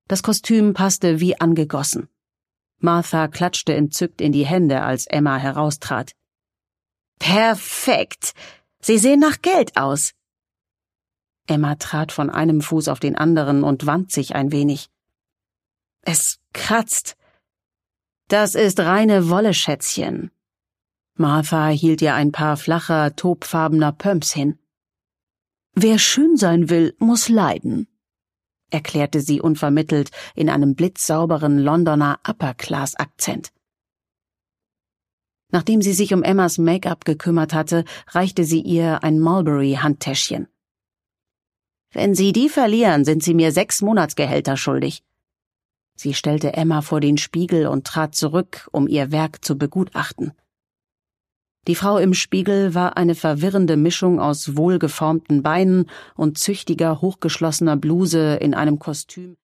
Das Kostüm passte wie angegossen. Martha klatschte entzückt in die Hände, als Emma heraustrat. »Perfekt! Sie sehen nach Geld aus!« Emma trat von einem Fuß auf den anderen und wand sich ein wenig. »Es kratzt. Das ist reine Wolle, Schätzchen.« Martha hielt ihr ein paar flacher, tobfarbener Pumps hin. »Wer schön sein will, muss leiden«, erklärte sie unvermittelt in einem blitzsauberen Londoner Upper-Class-Akzent. Nachdem sie sich um Emmas Make-up gekümmert hatte, reichte sie ihr ein Mulberry-Handtäschchen. »Wenn Sie die verlieren, sind Sie mir 6 Monatsgehälter schuldig.« Sie stellte Emma vor den Spiegel und trat zurück, um ihr Werk zu begutachten. Die Frau im Spiegel war eine verwirrende Mischung aus wohlgeformten Beinen und züchtiger, hochgeschlossener Bluse in einem Kostüm,